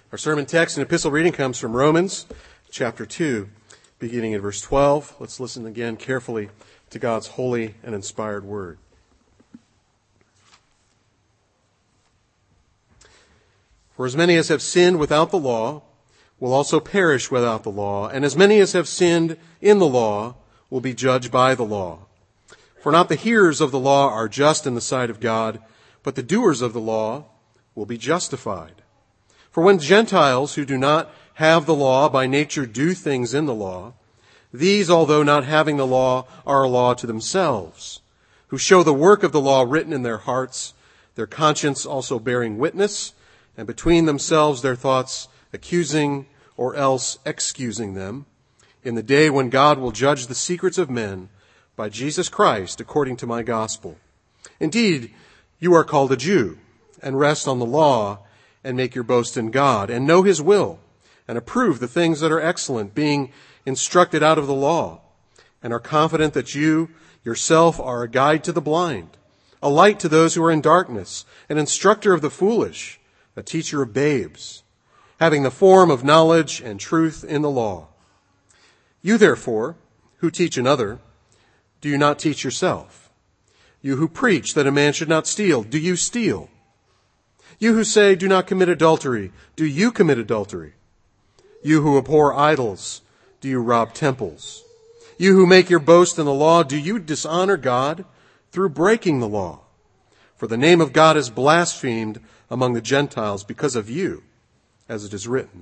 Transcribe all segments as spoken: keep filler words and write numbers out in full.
Our sermon text and epistle reading comes from Romans chapter two, beginning in verse twelve. Let's listen again carefully to God's holy and inspired word. For as many as have sinned without the law will also perish without the law, and as many as have sinned in the law will be judged by the law. For not the hearers of the law are just in the sight of God, but the doers of the law will be justified. For when Gentiles who do not have the law by nature do things in the law, these, although not having the law, are a law to themselves, who show the work of the law written in their hearts, their conscience also bearing witness, and between themselves their thoughts accusing or else excusing them, in the day when God will judge the secrets of men by Jesus Christ according to my gospel. Indeed, you are called a Jew, and rest on the law, and make your boast in God, and know his will, and approve the things that are excellent, being instructed out of the law, and are confident that you yourself are a guide to the blind, a light to those who are in darkness, an instructor of the foolish, a teacher of babes, having the form of knowledge and truth in the law. You therefore, who teach another, do you not teach yourself? You who preach that a man should not steal, do you steal? You who say, do not commit adultery, do you commit adultery? You who abhor idols, do you rob temples? You who make your boast in the law, do you dishonor God through breaking the law? For the name of God is blasphemed among the Gentiles because of you, as it is written.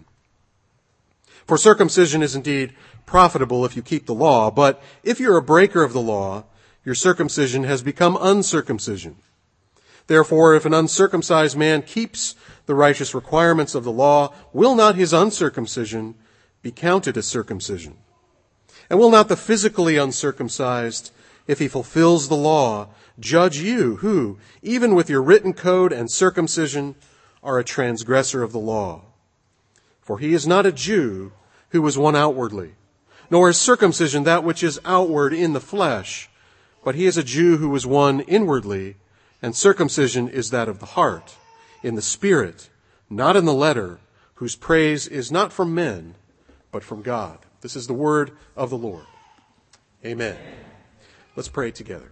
For circumcision is indeed profitable if you keep the law, but if you're a breaker of the law, your circumcision has become uncircumcision. Therefore, if an uncircumcised man keeps the righteous requirements of the law, will not his uncircumcision be counted as circumcision? And will not the physically uncircumcised, if he fulfills the law, judge you, who, even with your written code and circumcision, are a transgressor of the law? For he is not a Jew who is one outwardly, nor is circumcision that which is outward in the flesh, but he is a Jew who is one inwardly, and circumcision is that of the heart, in the spirit, not in the letter, whose praise is not from men, but from God. This is the word of the Lord. Amen. Let's pray together.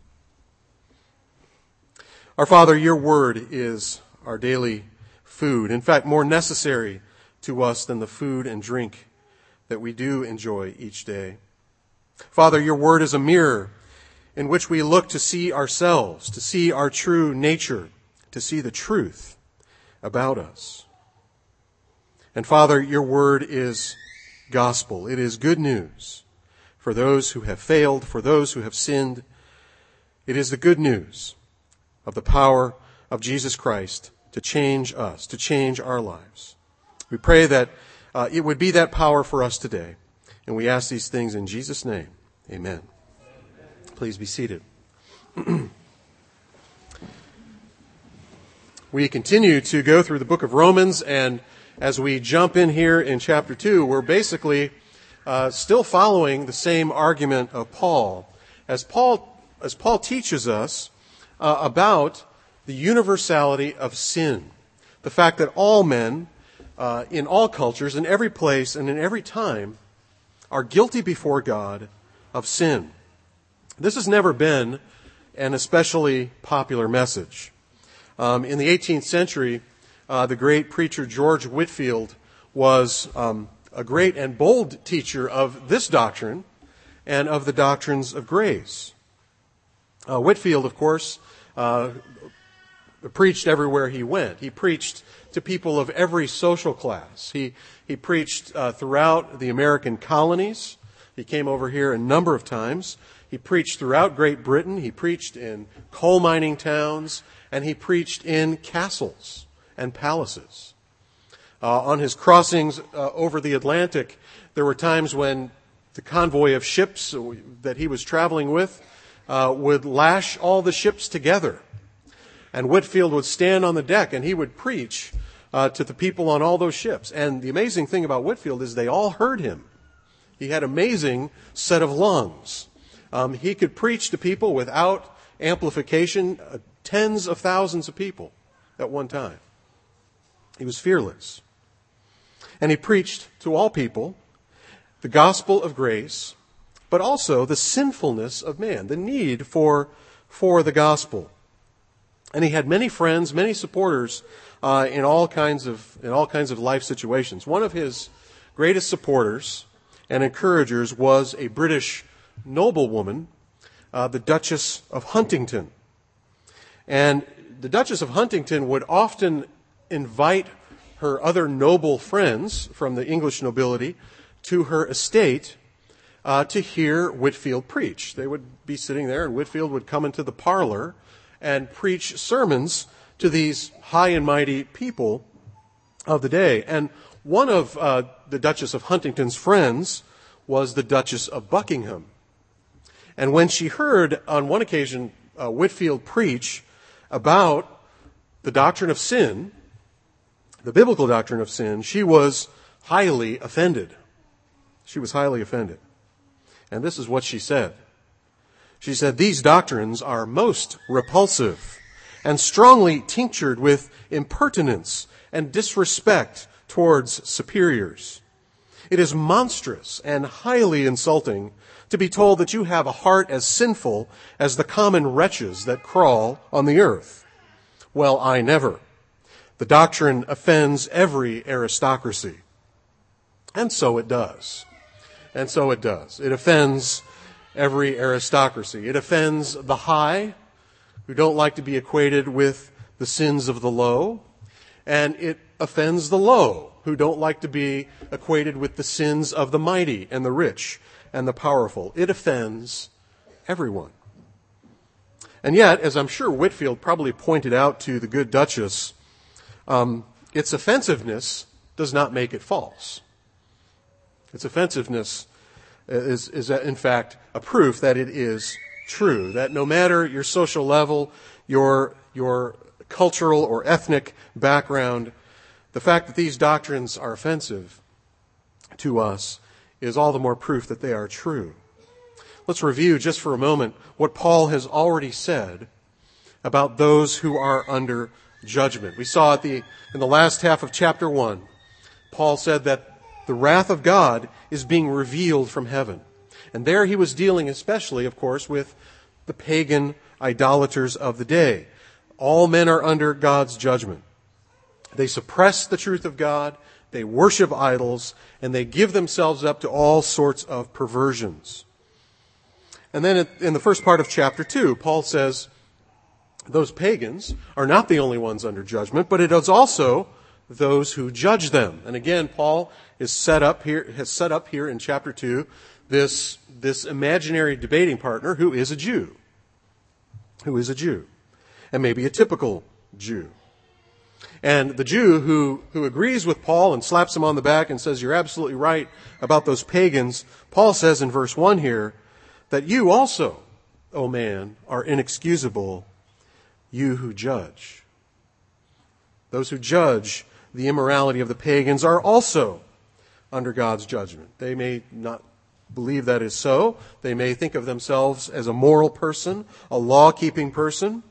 Our Father, your word is our daily food. In fact, more necessary to us than the food and drink that we do enjoy each day. Father, your word is a mirror in which we look to see ourselves, to see our true nature, to see the truth about us. And Father, your word is gospel. It is good news for those who have failed, for those who have sinned. It is the good news of the power of Jesus Christ to change us, to change our lives. We pray that uh, it would be that power for us today. And we ask these things in Jesus' name. Amen. Please be seated. We continue to go through the book of Romans, and as we jump in here in chapter two, we're basically uh, still following the same argument of Paul. As Paul, as Paul teaches us uh, about the universality of sin, the fact that all men, uh, in all cultures, in every place, and in every time, are guilty before God of sin. This has never been an especially popular message. Um, in the eighteenth century, uh, the great preacher George Whitefield was um, a great and bold teacher of this doctrine and of the doctrines of grace. Uh, Whitefield, of course, uh, preached everywhere he went. He preached to people of every social class. He he preached uh, throughout the American colonies. He came over here a number of times. He preached throughout Great Britain. He preached in coal mining towns, and he preached in castles and palaces. Uh, on his crossings uh, over the Atlantic, there were times when the convoy of ships that he was traveling with uh, would lash all the ships together. And Whitefield would stand on the deck and he would preach uh, to the people on all those ships. And the amazing thing about Whitefield is they all heard him. He had an amazing set of lungs. Um, he could preach to people without amplification, uh, tens of thousands of people at one time. He was fearless. And he preached to all people the gospel of grace, but also the sinfulness of man, the need for, for the gospel. And he had many friends, many supporters uh, in all kinds of in all kinds of life situations. One of his greatest supporters and encouragers was a British noblewoman, uh, the Duchess of Huntington. And the Duchess of Huntington would often invite her other noble friends from the English nobility to her estate uh, to hear Whitefield preach. They would be sitting there, and Whitefield would come into the parlor and preach sermons to these high and mighty people of the day. And one of uh, the Duchess of Huntington's friends was the Duchess of Buckingham. And when she heard on one occasion uh, Whitefield preach about the doctrine of sin, the biblical doctrine of sin, she was highly offended. She was highly offended. And this is what she said. She said, "These doctrines are most repulsive and strongly tinctured with impertinence and disrespect towards superiors. It is monstrous and highly insulting to be told that you have a heart as sinful as the common wretches that crawl on the earth. Well, I never. The doctrine offends every aristocracy." And so it does. And so it does. It offends every aristocracy. It offends the high, who don't like to be equated with the sins of the low. And it offends the low, who don't like to be equated with the sins of the mighty and the rich and the powerful. It offends everyone. And yet, as I'm sure Whitefield probably pointed out to the good Duchess, um, its offensiveness does not make it false. Its offensiveness is, is in fact a proof that it is true, that no matter your social level, your, your cultural or ethnic background, the fact that these doctrines are offensive to us is all the more proof that they are true. Let's review just for a moment what Paul has already said about those who are under judgment. We saw at the in the last half of chapter one, Paul said that the wrath of God is being revealed from heaven. And there he was dealing especially, of course, with the pagan idolaters of the day. All men are under God's judgment. They suppress the truth of God, they worship idols, and they give themselves up to all sorts of perversions. And then in the first part of chapter two, Paul says those pagans are not the only ones under judgment, but it is also those who judge them. And again, Paul is set up here, has set up here in chapter two this, this imaginary debating partner who is a Jew. Who is a Jew. And maybe a typical Jew. And the Jew who, who agrees with Paul and slaps him on the back and says, "You're absolutely right about those pagans," Paul says in verse one here, that you also, O man, are inexcusable, you who judge. Those who judge the immorality of the pagans are also under God's judgment. They may not believe that is so. They may think of themselves as a moral person, a law-keeping person.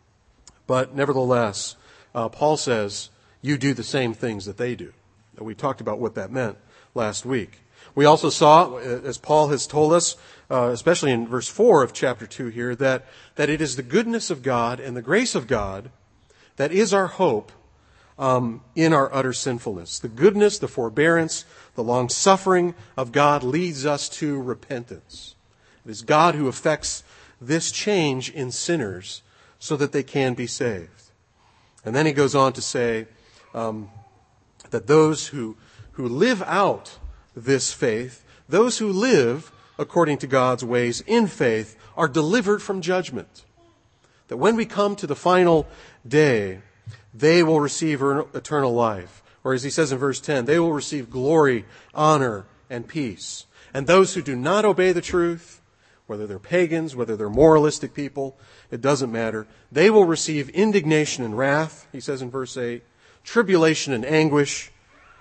But nevertheless, uh, Paul says, you do the same things that they do. And we talked about what that meant last week. We also saw, as Paul has told us, uh, especially in verse four of chapter two here, that, that it is the goodness of God and the grace of God that is our hope um, in our utter sinfulness. The goodness, the forbearance, the long-suffering of God leads us to repentance. It is God who effects this change in sinners so that they can be saved. And then he goes on to say um, that those who, who live out this faith, those who live according to God's ways in faith, are delivered from judgment. That when we come to the final day, they will receive eternal life. Or as he says in verse ten, they will receive glory, honor, and peace. And those who do not obey the truth, whether they're pagans, whether they're moralistic people, it doesn't matter. They will receive indignation and wrath, he says in verse eight, tribulation and anguish.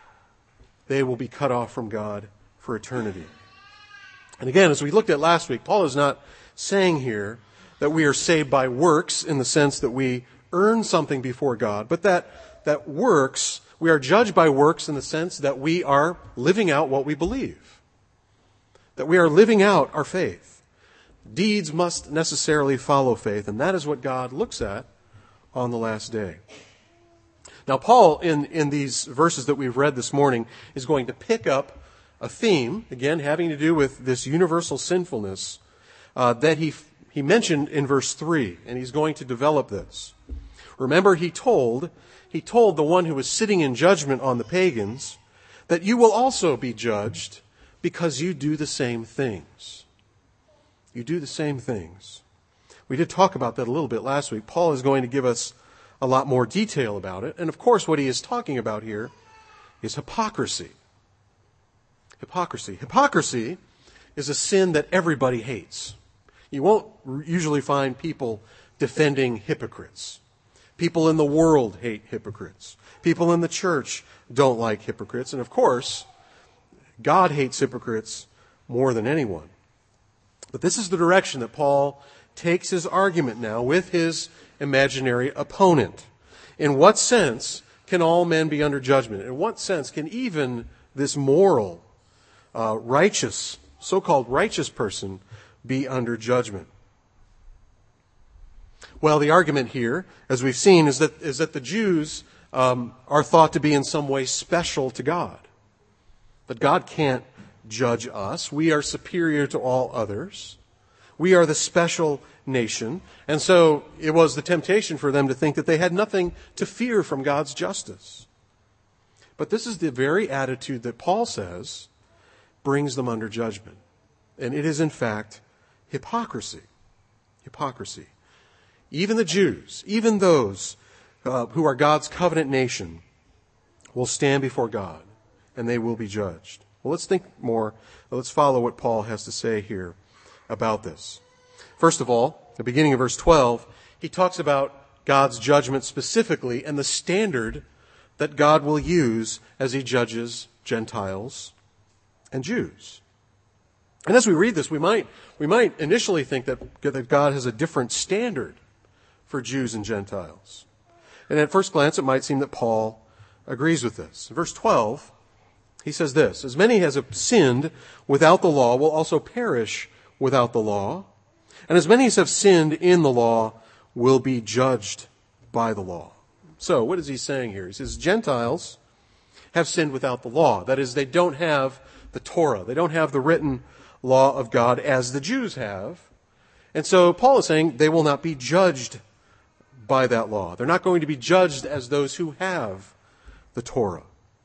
They will be cut off from God for eternity. And again, as we looked at last week, Paul is not saying here that we are saved by works in the sense that we earn something before God, but that, that works We are judged by works in the sense that we are living out what we believe, that we are living out our faith. Deeds must necessarily follow faith, and that is what God looks at on the last day. Now, Paul, in, in these verses that we've read this morning, is going to pick up a theme, again, having to do with this universal sinfulness uh, that he he mentioned in verse three, and he's going to develop this. Remember, he told, he told the one who was sitting in judgment on the pagans that you will also be judged because you do the same things. You do the same things. We did talk about that a little bit last week. Paul is going to give us a lot more detail about it. And of course, what he is talking about here is hypocrisy. Hypocrisy. Hypocrisy is a sin that everybody hates. You won't usually find people defending hypocrites. People in the world hate hypocrites. People in the church don't like hypocrites. And of course, God hates hypocrites more than anyone. But this is the direction that Paul takes his argument now with his imaginary opponent. In what sense can all men be under judgment? In what sense can even this moral, uh, righteous, so-called righteous person be under judgment? Well, the argument here, as we've seen, is that is that the Jews um, are thought to be in some way special to God. That God can't judge us. We are superior to all others. We are the special nation. And so it was the temptation for them to think that they had nothing to fear from God's justice. But this is the very attitude that Paul says brings them under judgment. And it is, in fact, hypocrisy. Hypocrisy. Even the Jews, even those uh, who are God's covenant nation, will stand before God, and they will be judged. Well, let's think more. Let's follow what Paul has to say here about this. First of all, the beginning of verse twelve, he talks about God's judgment specifically and the standard that God will use as he judges Gentiles and Jews. And as we read this, we might we might initially think that, that God has a different standard for Jews and Gentiles. And at first glance, it might seem that Paul agrees with this. In verse twelve, he says this, as many as have sinned without the law will also perish without the law, and as many as have sinned in the law will be judged by the law. So, what is he saying here? He says Gentiles have sinned without the law. That is, they don't have the Torah. They don't have the written law of God as the Jews have. And so Paul is saying they will not be judged by that law. They're not going to be judged as those who have the Torah.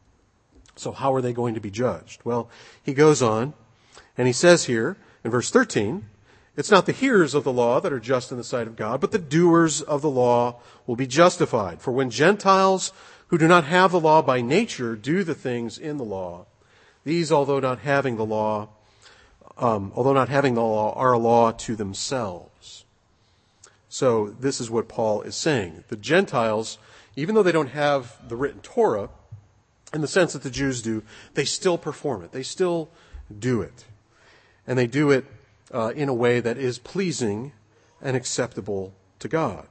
So how are they going to be judged? Well, he goes on and he says here in verse thirteen, it's not the hearers of the law that are just in the sight of God, but the doers of the law will be justified. For when Gentiles who do not have the law by nature do the things in the law, these, although not having the law, um, although not having the law, are a law to themselves. So this is what Paul is saying. The Gentiles, even though they don't have the written Torah, in the sense that the Jews do, they still perform it. They still do it. And they do it uh, in a way that is pleasing and acceptable to God.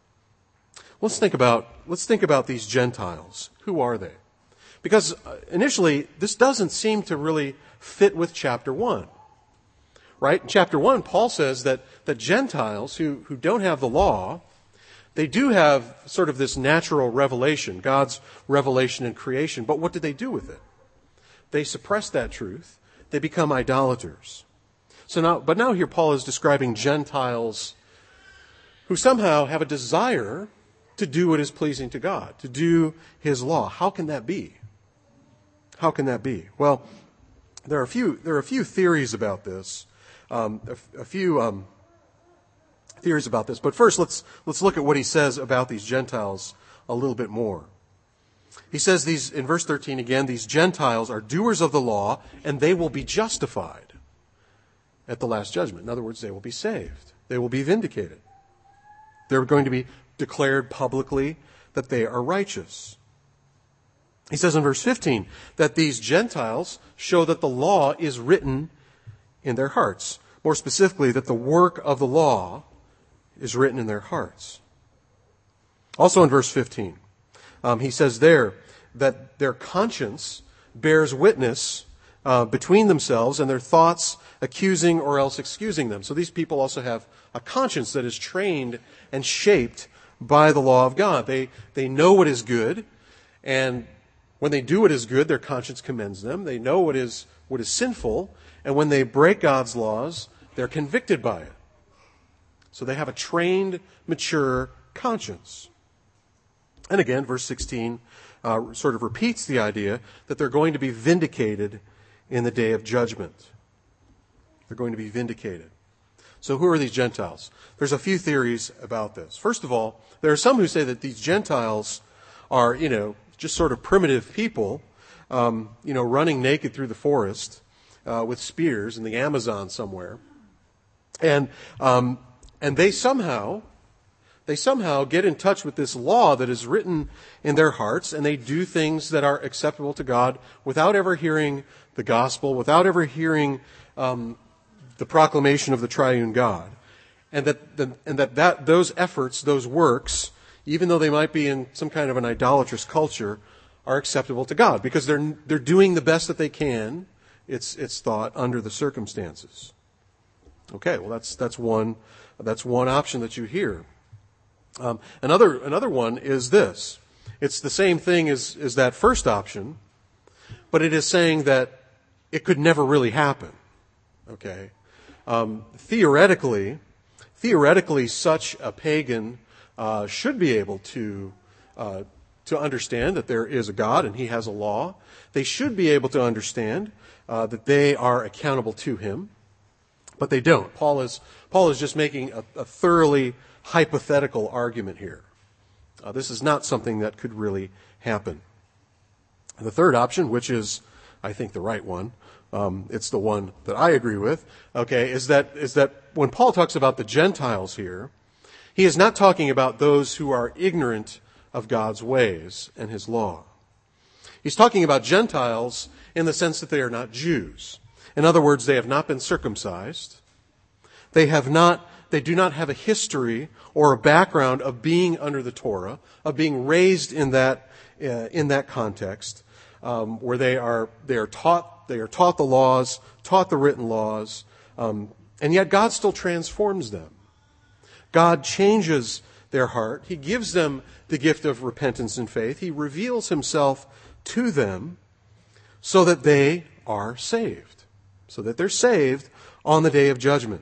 Let's think about, let's think about these Gentiles. Who are they? Because initially, this doesn't seem to really fit with chapter one. Right? In chapter one, Paul says that, that Gentiles who, who don't have the law, they do have sort of this natural revelation, God's revelation in creation. But what do they do with it? They suppress that truth. They become idolaters. So now, but now here Paul is describing Gentiles who somehow have a desire to do what is pleasing to God, to do his law. How can that be? How can that be? Well, there are a few, there are a few theories about this. Um, a, a few um, theories about this. But first, let's let's look at what he says about these Gentiles a little bit more. He says these in verse thirteen again, these Gentiles are doers of the law, and they will be justified at the last judgment. In other words, they will be saved. They will be vindicated. They're going to be declared publicly that they are righteous. He says in verse fifteen that these Gentiles show that the law is written in their hearts. More specifically, that the work of the law is written in their hearts. Also in verse fifteen, um, he says there that their conscience bears witness uh, between themselves and their thoughts accusing or else excusing them. So these people also have a conscience that is trained and shaped by the law of God. They, they know what is good, and when they do what is good, their conscience commends them. They know what is, what is sinful, and when they break God's laws, they're convicted by it. So they have a trained, mature conscience. And again, verse sixteen uh, sort of repeats the idea that they're going to be vindicated in the day of judgment. They're going to be vindicated. So who are these Gentiles? There's a few theories about this. First of all, there are some who say that these Gentiles are, you know, just sort of primitive people, um, you know, running naked through the forest uh, with spears in the Amazon somewhere. And um, and they somehow, they somehow get in touch with this law that is written in their hearts, and they do things that are acceptable to God without ever hearing the gospel, without ever hearing um, the proclamation of the triune God. And that, the, and that, that those efforts, those works, even though they might be in some kind of an idolatrous culture, are acceptable to God because they're they're doing the best that they can, it's it's thought, under the circumstances. Okay, well that's that's one that's one option that you hear. Um, another another one is this. It's the same thing as, as that first option, but it is saying that it could never really happen. Okay, um, theoretically, theoretically, such a pagan uh, should be able to uh, to understand that there is a God and He has a law. They should be able to understand uh, that they are accountable to Him, but they don't. Paul is Paul is just making a, a thoroughly hypothetical argument here. Uh, this is not something that could really happen. The third option, which is, I think, the right one, um, it's the one that I agree with, okay, is that is that when Paul talks about the Gentiles here, he is not talking about those who are ignorant of God's ways and His law. He's talking about Gentiles in the sense that they are not Jews. In other words, they have not been circumcised. They have not, they do not have a history or a background of being under the Torah, of being raised in that uh, in that context, um, where they are they are taught they are taught the laws, taught the written laws, um, and yet God still transforms them. God changes their heart. He gives them the gift of repentance and faith. He reveals Himself to them so that they are saved, so that they're saved on the day of judgment.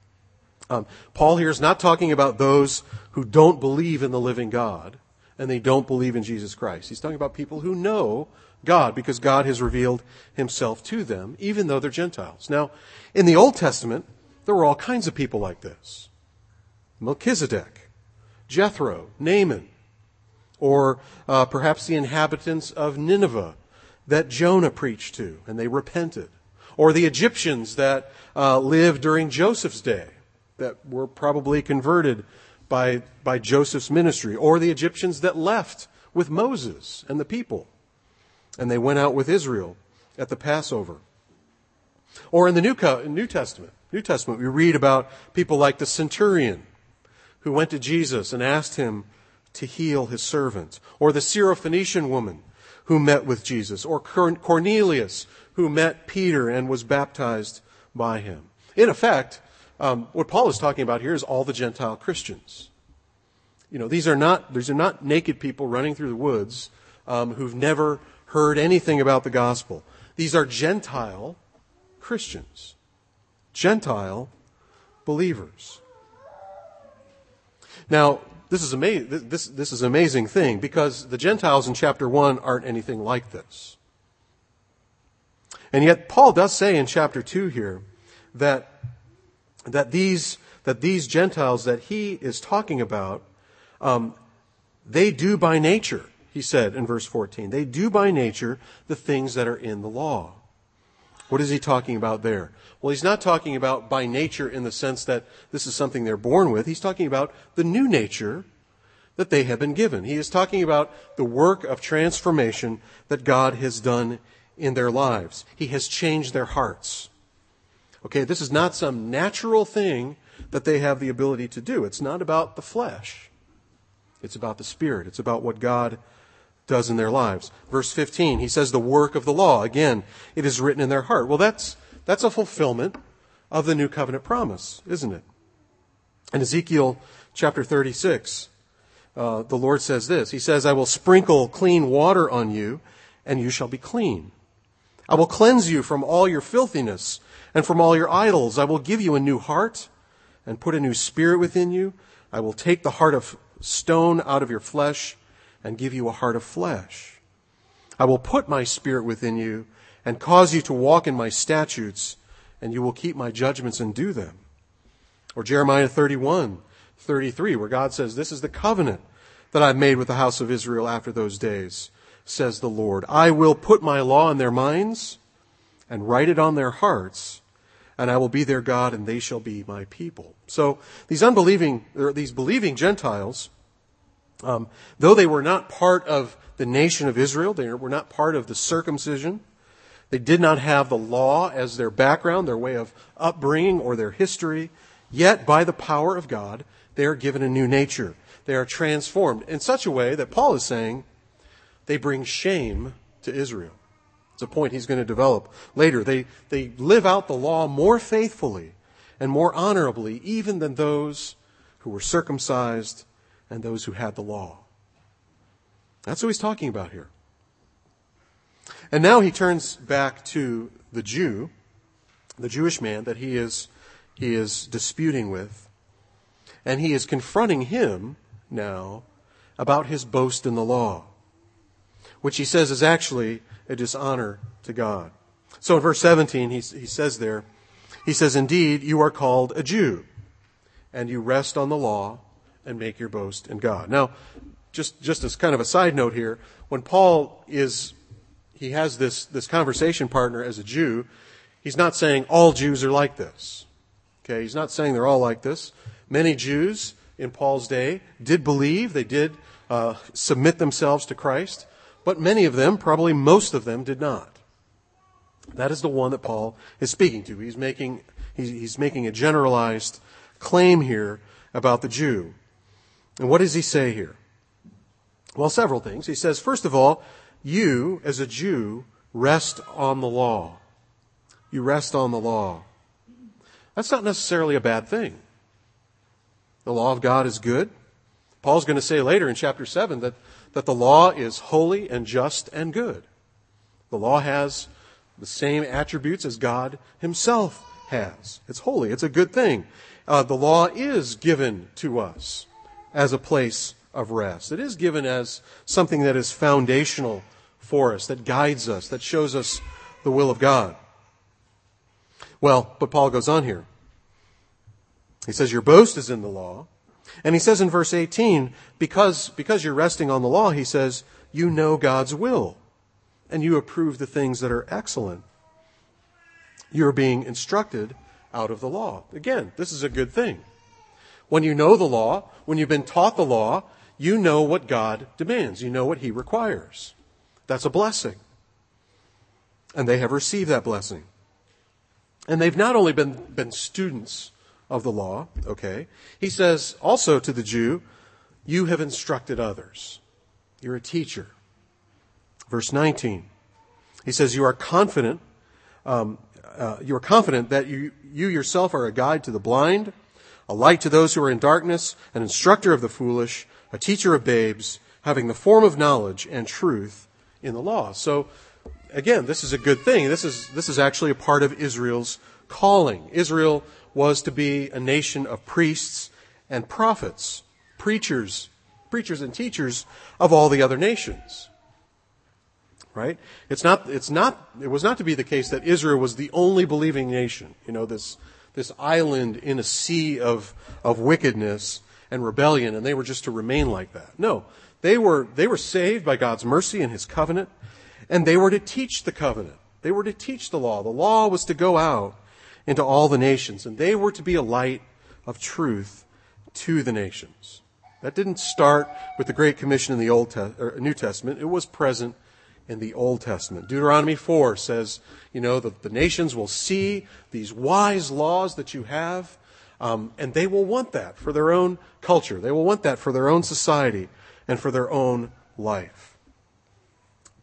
Um, Paul here is not talking about those who don't believe in the living God and they don't believe in Jesus Christ. He's talking about people who know God because God has revealed Himself to them, even though they're Gentiles. Now, in the Old Testament, there were all kinds of people like this. Melchizedek, Jethro, Naaman, or uh, perhaps the inhabitants of Nineveh that Jonah preached to and they repented, or the Egyptians that uh, lived during Joseph's day that were probably converted by, by Joseph's ministry, or the Egyptians that left with Moses and the people and they went out with Israel at the Passover. Or in the New, Co- New Testament, New Testament, we read about people like the centurion who went to Jesus and asked Him to heal his servant, or the Syrophoenician woman who met with Jesus, or Cornelius who met Peter and was baptized by him. In effect, um, what Paul is talking about here is all the Gentile Christians. You know, these are not these are not naked people running through the woods um, who've never heard anything about the gospel. These are Gentile Christians, Gentile believers. Now, this is amazing. This this is an amazing thing because the Gentiles in chapter one aren't anything like this, and yet Paul does say in chapter two here that that these that these Gentiles that he is talking about, um, they do by nature. He said in verse fourteen, they do by nature the things that are in the law. What is he talking about there? Well, he's not talking about by nature in the sense that this is something they're born with. He's talking about the new nature that they have been given. He is talking about the work of transformation that God has done in their lives. He has changed their hearts. Okay, this is not some natural thing that they have the ability to do. It's not about the flesh. It's about the Spirit. It's about what God does in their lives. Verse fifteen, he says the work of the law. Again, it is written in their heart. Well, that's that's a fulfillment of the new covenant promise, isn't it? In Ezekiel chapter thirty-six, uh, the Lord says this. He says, I will sprinkle clean water on you, and you shall be clean. I will cleanse you from all your filthiness and from all your idols. I will give you a new heart and put a new spirit within you. I will take the heart of stone out of your flesh and give you a heart of flesh. I will put my spirit within you and cause you to walk in my statutes, and you will keep my judgments and do them. Or Jeremiah thirty-one, thirty-three, where God says, this is the covenant that I've made with the house of Israel after those days, says the Lord. I will put my law in their minds and write it on their hearts, and I will be their God, and they shall be my people. So these unbelieving, or these believing Gentiles, um, though they were not part of the nation of Israel, they were not part of the circumcision, they did not have the law as their background, their way of upbringing, or their history, yet by the power of God, they are given a new nature. They are transformed in such a way that Paul is saying they bring shame to Israel. It's a point he's going to develop later. They, they live out the law more faithfully and more honorably even than those who were circumcised and those who had the law. That's what he's talking about here. And now he turns back to the Jew, the Jewish man that he is, he is disputing with, and he is confronting him now about his boast in the law, which he says is actually a dishonor to God. So in verse seventeen, he, he says there, he says, indeed, you are called a Jew, and you rest on the law and make your boast in God. Now, just, just as kind of a side note here, when Paul is, he has this, this conversation partner as a Jew, he's not saying all Jews are like this. Okay, he's not saying they're all like this. Many Jews in Paul's day did believe, they did uh, submit themselves to Christ, but many of them, probably most of them, did not. That is the one that Paul is speaking to. He's making, he's, he's making a generalized claim here about the Jew. And what does he say here? Well, several things. He says, first of all, you, as a Jew, rest on the law. You rest on the law. That's not necessarily a bad thing. The law of God is good. Paul's going to say later in chapter seven that that the law is holy and just and good. The law has the same attributes as God himself has. It's holy. It's a good thing. Uh, the law is given to us as a place of rest. It is given as something that is foundational for us, that guides us, that shows us the will of God. Well, but Paul goes on here. He says, your boast is in the law. And he says in verse eighteen, because, because you're resting on the law, he says, you know God's will, and you approve the things that are excellent. You're being instructed out of the law. Again, this is a good thing. When you know the law, when you've been taught the law, you know what God demands. You know what he requires. That's a blessing. And they have received that blessing. And they've not only been, been students of the law, okay. He says also to the Jew, you have instructed others. You're a teacher. Verse nineteen, he says you are confident, um, uh, you are confident that you, you yourself are a guide to the blind, a light to those who are in darkness, an instructor of the foolish, a teacher of babes, having the form of knowledge and truth in the law. So again, this is a good thing. This is, this is actually a part of Israel's calling. Israel was to be a nation of priests and prophets, preachers, preachers and teachers of all the other nations. Right? It's not, it's not, it was not to be the case that Israel was the only believing nation. You know, this, this island in a sea of, of wickedness and rebellion, and they were just to remain like that. No. They were, they were saved by God's mercy and his covenant, and they were to teach the covenant. They were to teach the law. The law was to go out into all the nations, and they were to be a light of truth to the nations. That didn't start with the Great Commission in the Old Te- or New Testament. It was present in the Old Testament. Deuteronomy four says, you know, that the nations will see these wise laws that you have, um, and they will want that for their own culture. They will want that for their own society and for their own life.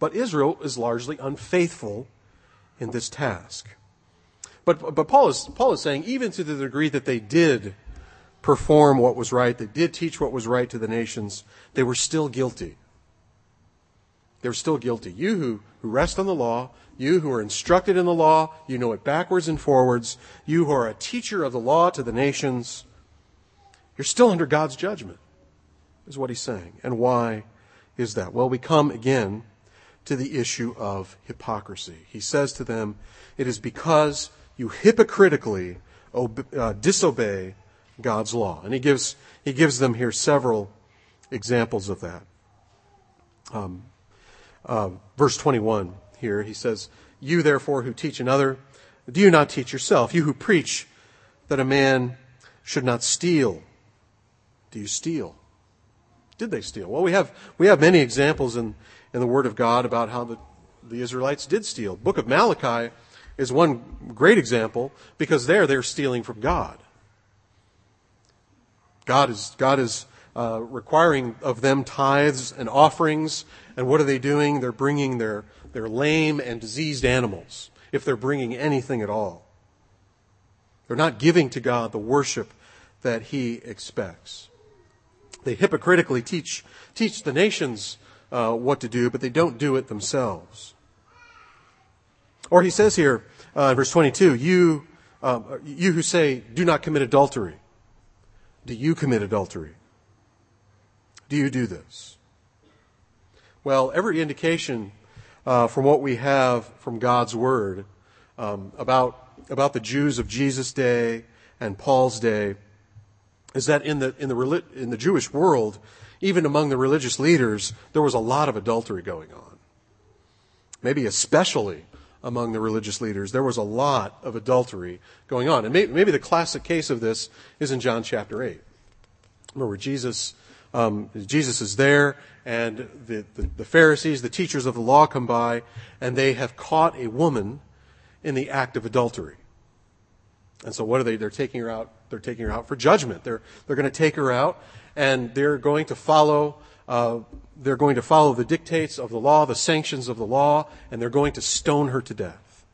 But Israel is largely unfaithful in this task. But, but Paul is, Paul is saying, even to the degree that they did perform what was right, they did teach what was right to the nations, they were still guilty. They were still guilty. You who, who rest on the law, you who are instructed in the law, you know it backwards and forwards, you who are a teacher of the law to the nations, you're still under God's judgment, is what he's saying. And why is that? Well, we come again to the issue of hypocrisy. He says to them, it is because you hypocritically obe- uh, disobey God's law. And he gives he gives them here several examples of that. Um, uh, verse twenty-one here, he says, you therefore who teach another, do you not teach yourself? You who preach that a man should not steal, do you steal? Did they steal? Well, we have we have many examples in, in the Word of God about how the, the Israelites did steal. The book of Malachi is one great example, because there they're stealing from God. God is God is uh, requiring of them tithes and offerings, and what are they doing? They're bringing their, their lame and diseased animals, if they're bringing anything at all. They're not giving to God the worship that He expects. They hypocritically teach teach the nations uh, what to do, but they don't do it themselves. Or he says here, uh, in verse twenty-two, you, uh, you who say, do not commit adultery. Do you commit adultery? Do you do this? Well, every indication uh, from what we have from God's Word um, about, about the Jews of Jesus' day and Paul's day is that in the, in the, in the Jewish world, even among the religious leaders, there was a lot of adultery going on. Maybe especially among the religious leaders, there was a lot of adultery going on. And maybe, maybe the classic case of this is in John chapter eight. Remember where Jesus, um, Jesus is there, and the, the, the Pharisees, the teachers of the law, come by, and they have caught a woman in the act of adultery. And so what are they? They're taking her out. They're taking her out for judgment. They're they're going to take her out, and they're going to follow. Uh, they're going to follow the dictates of the law, the sanctions of the law, and they're going to stone her to death.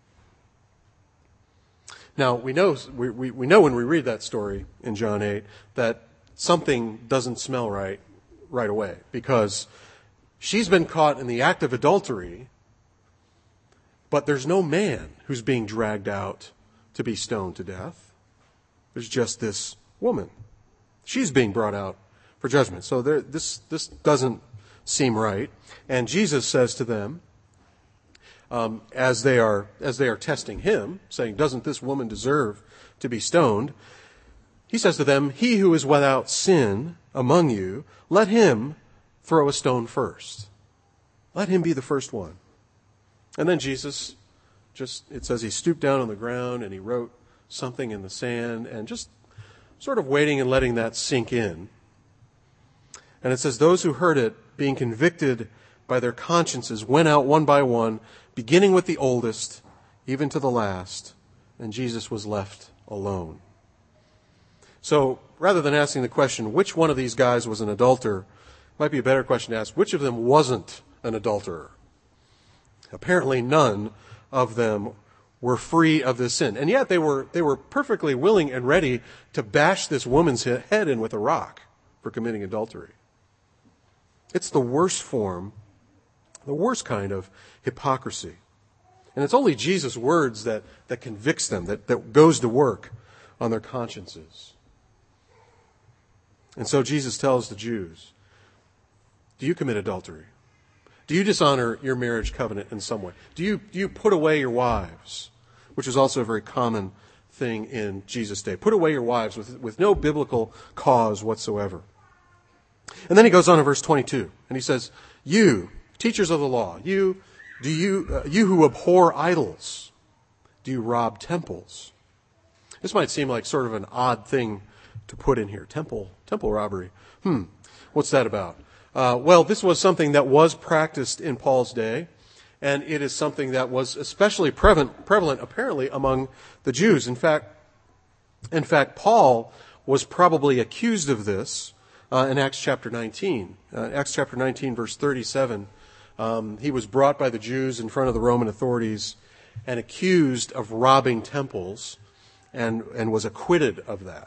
Now we know we we, we know when we read that story in John eight that something doesn't smell right right away, because she's been caught in the act of adultery, but there's no man who's being dragged out to be stoned to death. There's just this woman. She's being brought out for judgment. So there, this this doesn't seem right. And Jesus says to them, um, as they are as they are testing him, saying, "Doesn't this woman deserve to be stoned?" He says to them, "He who is without sin among you, let him throw a stone first. Let him be the first one." And then Jesus just, it says he stooped down on the ground and he wrote something in the sand, and just sort of waiting and letting that sink in. And it says, those who heard it, being convicted by their consciences, went out one by one, beginning with the oldest, even to the last, and Jesus was left alone. So rather than asking the question, which one of these guys was an adulterer, it might be a better question to ask, which of them wasn't an adulterer? Apparently none of them were free of this sin. And yet they were they were perfectly willing and ready to bash this woman's head in with a rock for committing adultery. It's the worst form, the worst kind of hypocrisy. And it's only Jesus' words that, that convicts them, that, that goes to work on their consciences. And so Jesus tells the Jews, do you commit adultery? Do you dishonor your marriage covenant in some way? Do you, do you put away your wives? Which is also a very common thing in Jesus' day. Put away your wives with, with no biblical cause whatsoever. And then he goes on in verse twenty-two, and he says, you, teachers of the law, you, do you, uh, you who abhor idols, do you rob temples? This might seem like sort of an odd thing to put in here. Temple, temple robbery. Hmm, what's that about? Uh, well, this was something that was practiced in Paul's day, and it is something that was especially prevalent, prevalent apparently among the Jews. In fact, in fact, Paul was probably accused of this uh, in Acts chapter nineteen. Uh, Acts chapter nineteen, verse thirty-seven, Um, he was brought by the Jews in front of the Roman authorities and accused of robbing temples, and, and was acquitted of that.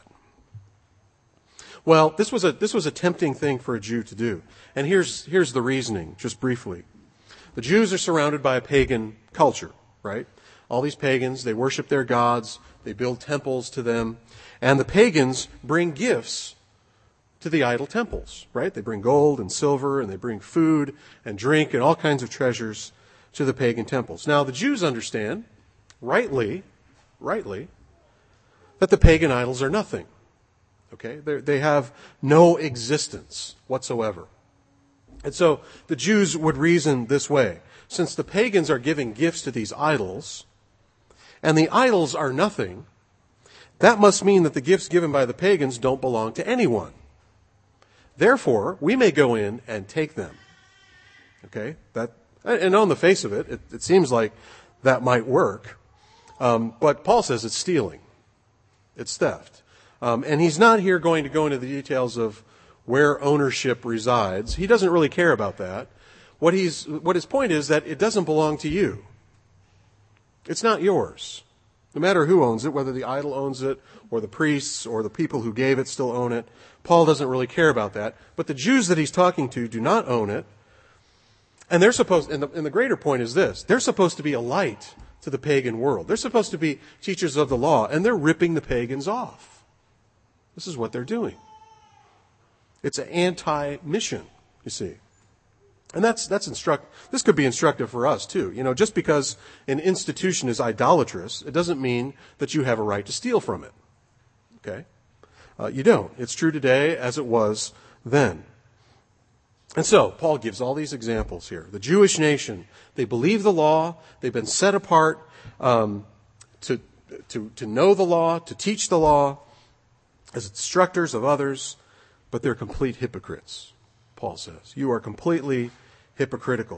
Well, this was a this was a tempting thing for a Jew to do. And here's here's the reasoning, just briefly. The Jews are surrounded by a pagan culture, right? All these pagans, they worship their gods, they build temples to them, and the pagans bring gifts to the idol temples, right? They bring gold and silver, and they bring food and drink and all kinds of treasures to the pagan temples. Now, the Jews understand, rightly, rightly, that the pagan idols are nothing. Okay? They're, they have no existence whatsoever. And so the Jews would reason this way. Since the pagans are giving gifts to these idols, and the idols are nothing, that must mean that the gifts given by the pagans don't belong to anyone. Therefore, we may go in and take them. Okay? That, and on the face of it, it, it seems like that might work. Um, but Paul says it's stealing. It's theft. Um, and he's not here going to go into the details of where ownership resides. He doesn't really care about that. What he's, what his point is that it doesn't belong to you. It's not yours. No matter who owns it, whether the idol owns it, or the priests, or the people who gave it still own it, Paul doesn't really care about that. But the Jews that he's talking to do not own it. And they're supposed, and the, and the greater point is this, they're supposed to be a light to the pagan world. They're supposed to be teachers of the law, and they're ripping the pagans off. This is what they're doing. It's an anti-mission, you see. And that's that's instruct. This could be instructive for us too. You know, just because an institution is idolatrous, it doesn't mean that you have a right to steal from it. Okay, uh, you don't. It's true today as it was then. And so Paul gives all these examples here. The Jewish nation, they believe the law. They've been set apart um, to to to know the law, to teach the law as instructors of others, but they're complete hypocrites. Paul says, you are completely hypocritical.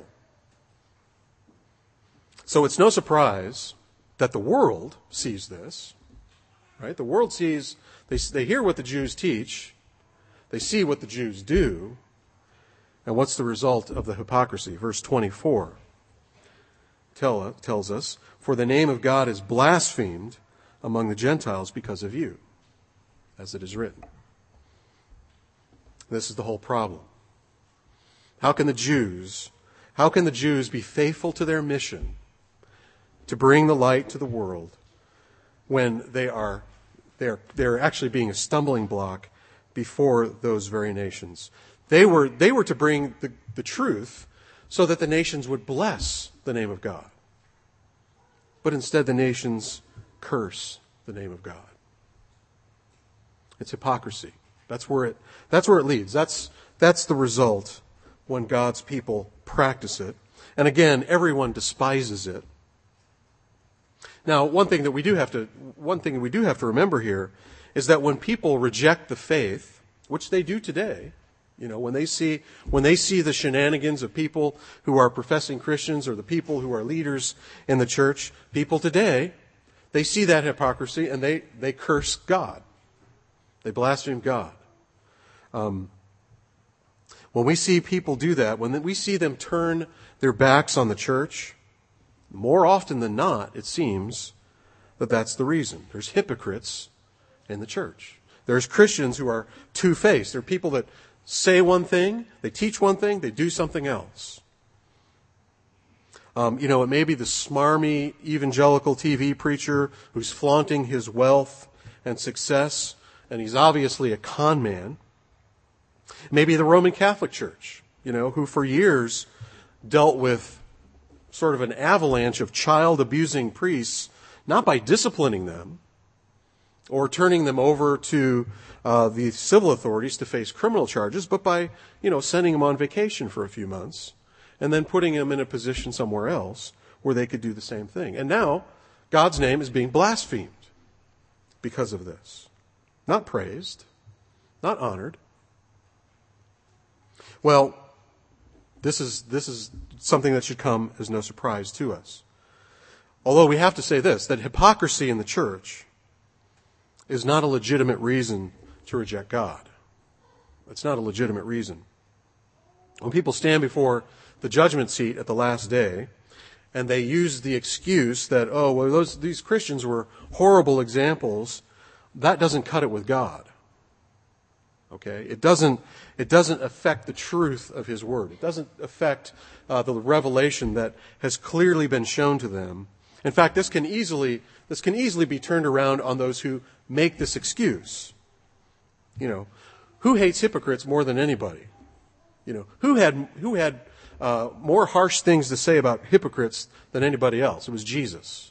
So it's no surprise that the world sees this, right? The world sees, they, they hear what the Jews teach, they see what the Jews do, and what's the result of the hypocrisy? Verse twenty-four tell, tells us, for the name of God is blasphemed among the Gentiles because of you, as it is written. This is the whole problem. How can the Jews, how can the Jews be faithful to their mission to bring the light to the world when they are they're they're actually being a stumbling block before those very nations? They were they were to bring the, the truth so that the nations would bless the name of God. But instead the nations curse the name of God. It's hypocrisy. That's where it that's where it leads. That's that's the result when God's people practice it. And again, everyone despises it. Now, one thing that we do have to one thing that we do have to remember here is that when people reject the faith, which they do today, you know, when they see when they see the shenanigans of people who are professing Christians or the people who are leaders in the church, people today, they see that hypocrisy and they, they curse God. They blaspheme God. Um, when we see people do that, when we see them turn their backs on the church, more often than not, it seems that that's the reason. There's hypocrites in the church. There's Christians who are two-faced. They're people that say one thing, they teach one thing, they do something else. Um, you know, it may be the smarmy evangelical T V preacher who's flaunting his wealth and success, and he's obviously a con man. Maybe the Roman Catholic Church, you know, who for years dealt with sort of an avalanche of child-abusing priests, not by disciplining them or turning them over to uh, the civil authorities to face criminal charges, but by, you know, sending them on vacation for a few months and then putting them in a position somewhere else where they could do the same thing. And now God's name is being blasphemed because of this. Not praised, not honored. Well, this is this is something that should come as no surprise to us. Although we have to say this, that hypocrisy in the church is not a legitimate reason to reject God. It's not a legitimate reason. When people stand before the judgment seat at the last day, and they used the excuse that, oh, well, those these Christians were horrible examples, that doesn't cut it with God. Okay? It doesn't, it doesn't affect the truth of His Word. It doesn't affect uh, the revelation that has clearly been shown to them. In fact, this can easily, this can easily be turned around on those who make this excuse. You know, who hates hypocrites more than anybody? You know, who had, who had uh, more harsh things to say about hypocrites than anybody else? It was Jesus.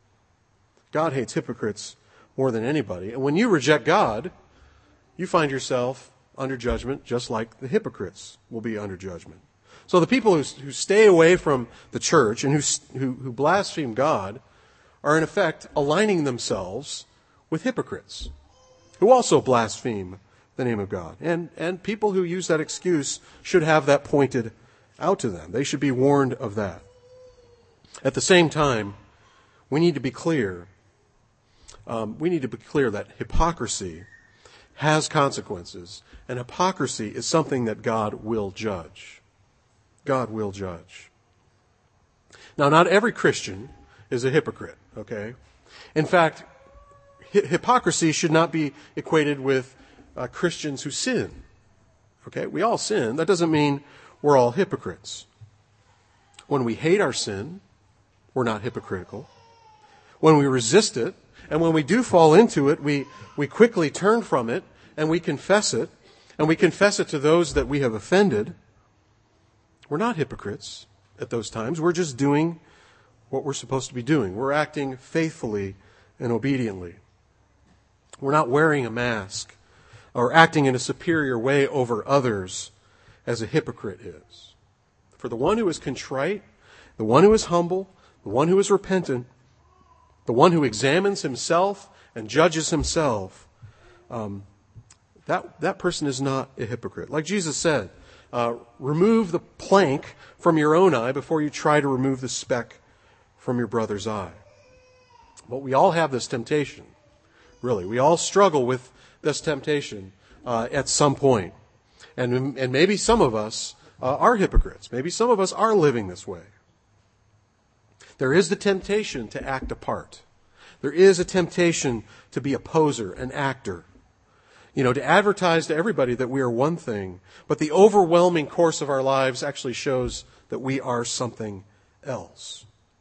God hates hypocrites more than anybody. And when you reject God, you find yourself under judgment just like the hypocrites will be under judgment. So the people who, who stay away from the church and who, who, who blaspheme God are in effect aligning themselves with hypocrites who also blaspheme the name of God. And, and people who use that excuse should have that pointed out to them. They should be warned of that. At the same time, we need to be clear. Um, we need to be clear that hypocrisy has consequences, and hypocrisy is something that God will judge. God will judge. Now, not every Christian is a hypocrite, okay? In fact, hi- hypocrisy should not be equated with uh, Christians who sin, okay? We all sin. That doesn't mean we're all hypocrites. When we hate our sin, we're not hypocritical. When we resist it, and when we do fall into it, we, we quickly turn from it and we confess it, and we confess it to those that we have offended. We're not hypocrites at those times. We're just doing what we're supposed to be doing. We're acting faithfully and obediently. We're not wearing a mask or acting in a superior way over others as a hypocrite is. For the one who is contrite, the one who is humble, the one who is repentant, the one who examines himself and judges himself, um, that, that person is not a hypocrite. Like Jesus said, uh, remove the plank from your own eye before you try to remove the speck from your brother's eye. But we all have this temptation, really. We all struggle with this temptation uh, at some point. And, and maybe some of us uh, are hypocrites. Maybe some of us are living this way. There is the temptation to act a part. There is a temptation to be a poser, an actor. You know, to advertise to everybody that we are one thing, but the overwhelming course of our lives actually shows that we are something else.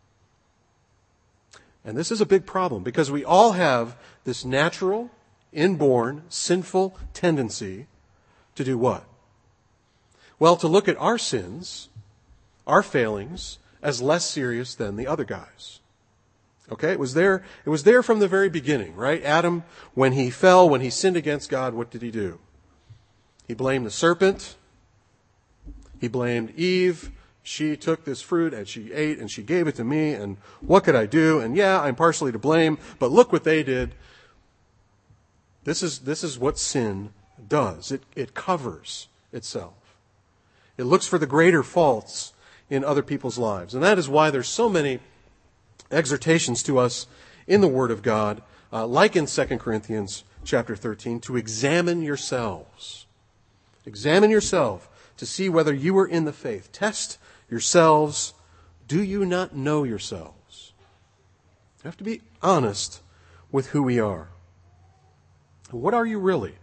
And this is a big problem because we all have this natural, inborn, sinful tendency to do what? Well, to look at our sins, our failings, as less serious than the other guys. Okay, it was there, it was there from the very beginning, right? Adam, when he fell, when he sinned against God, what did he do? He blamed the serpent. He blamed Eve. She took this fruit and she ate and she gave it to me, and what could I do? And yeah, I'm partially to blame, but look what they did. This is, this is what sin does. It, it covers itself. It looks for the greater faults in other people's lives. And that is why there's so many exhortations to us in the Word of God, uh, like in Second Corinthians chapter thirteen, to examine yourselves. Examine yourself to see whether you are in the faith. Test yourselves. Do you not know yourselves? You have to be honest with who we are. What are you really?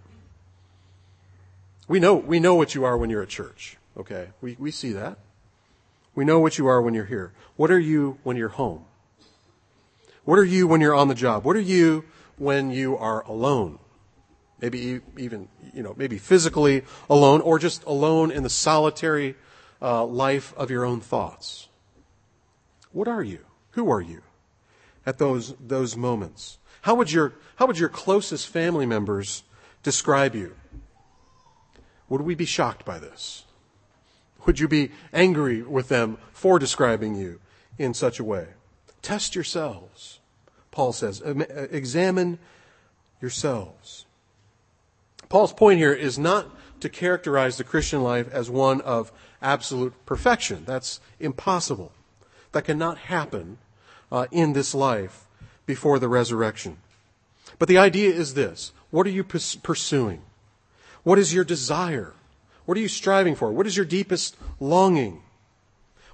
We know, we know what you are when you're at church. Okay, we, we see that. We know what you are when you're here. What are you when you're home? What are you when you're on the job? What are you when you are alone? Maybe even, you know, maybe physically alone or just alone in the solitary uh, life of your own thoughts. What are you? Who are you at those those moments? How would your how would your closest family members describe you? Would we be shocked by this? Would you be angry with them for describing you in such a way? Test yourselves, Paul says. Examine yourselves. Paul's point here is not to characterize the Christian life as one of absolute perfection. That's impossible. That cannot happen uh, in this life before the resurrection. But the idea is this. What are you pers- pursuing? What is your desire? What are you striving for? What is your deepest longing?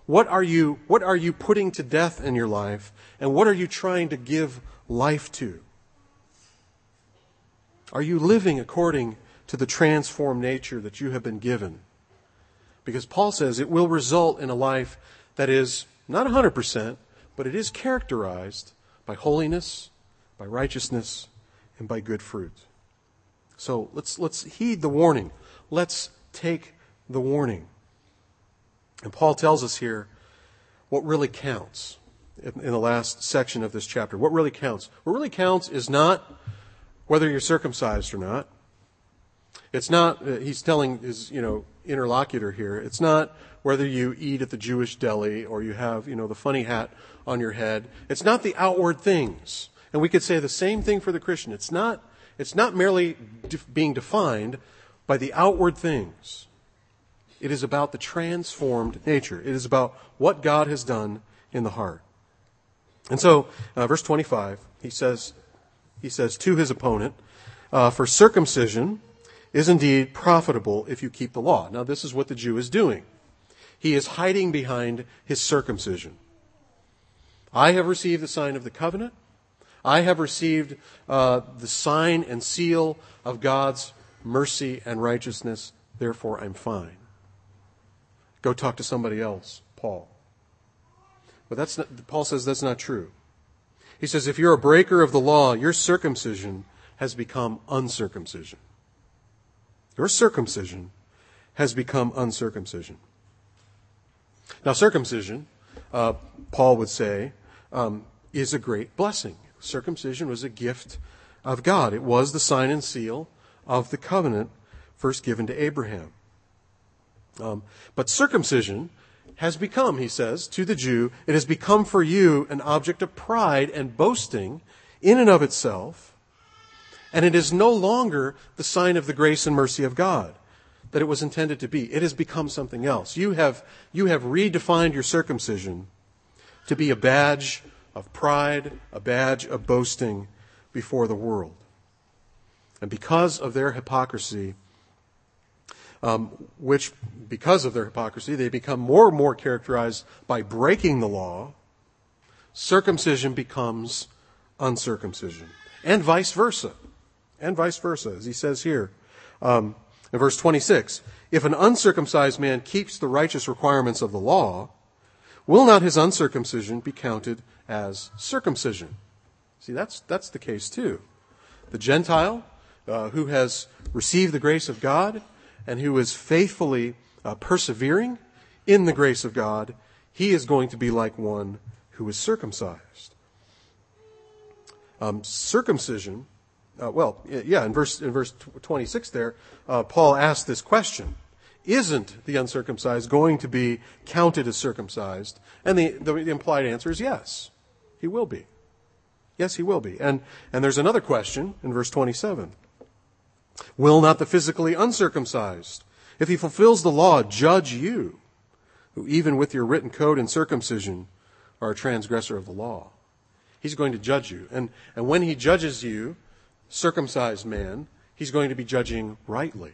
What are you, what are you putting to death in your life, and what are you trying to give life to? Are you living according to the transformed nature that you have been given? Because Paul says it will result in a life that is not one hundred percent, but it is characterized by holiness, by righteousness, and by good fruit. So let's let's heed the warning. Let's take the warning. And Paul tells us here what really counts in, in the last section of this chapter. What really counts? What really counts is not whether you're circumcised or not. It's not, uh, he's telling his, you know, interlocutor here, it's not whether you eat at the Jewish deli or you have, you know, the funny hat on your head. It's not the outward things. And we could say the same thing for the Christian. It's not, it's not merely de- being defined by the outward things. It is about the transformed nature. It is about what God has done in the heart. And so, uh, verse twenty-five, he says, he says to his opponent, uh, for circumcision is indeed profitable if you keep the law. Now, this is what the Jew is doing. He is hiding behind his circumcision. I have received the sign of the covenant. I have received uh, the sign and seal of God's mercy and righteousness. Therefore, I'm fine. Go talk to somebody else, Paul. But that's not, Paul says that's not true. He says if you're a breaker of the law, your circumcision has become uncircumcision. Your circumcision has become uncircumcision. Now, circumcision, uh, Paul would say, um, is a great blessing. Circumcision was a gift of God. It was the sign and seal of the covenant first given to Abraham. Um, but circumcision has become, he says, to the Jew, it has become for you an object of pride and boasting in and of itself, and it is no longer the sign of the grace and mercy of God that it was intended to be. It has become something else. You have, you have redefined your circumcision to be a badge of pride, a badge of boasting before the world. And because of their hypocrisy, um, which because of their hypocrisy, they become more and more characterized by breaking the law, circumcision becomes uncircumcision. And vice versa. And vice versa, as he says here. Um, in verse twenty-six, if an uncircumcised man keeps the righteous requirements of the law, will not his uncircumcision be counted as circumcision? See, that's that's the case too. The Gentile uh, who has received the grace of God and who is faithfully uh, persevering in the grace of God, he is going to be like one who is circumcised. Um, circumcision, uh, well, yeah, in verse in verse twenty-six there, uh, Paul asked this question: isn't the uncircumcised going to be counted as circumcised? And the, the, the implied answer is yes, he will be. Yes, he will be. And and there's another question in verse twenty-seven. Will not the physically uncircumcised, if he fulfills the law, judge you, who even with your written code and circumcision are a transgressor of the law? He's going to judge you. And, and when he judges you, circumcised man, he's going to be judging rightly.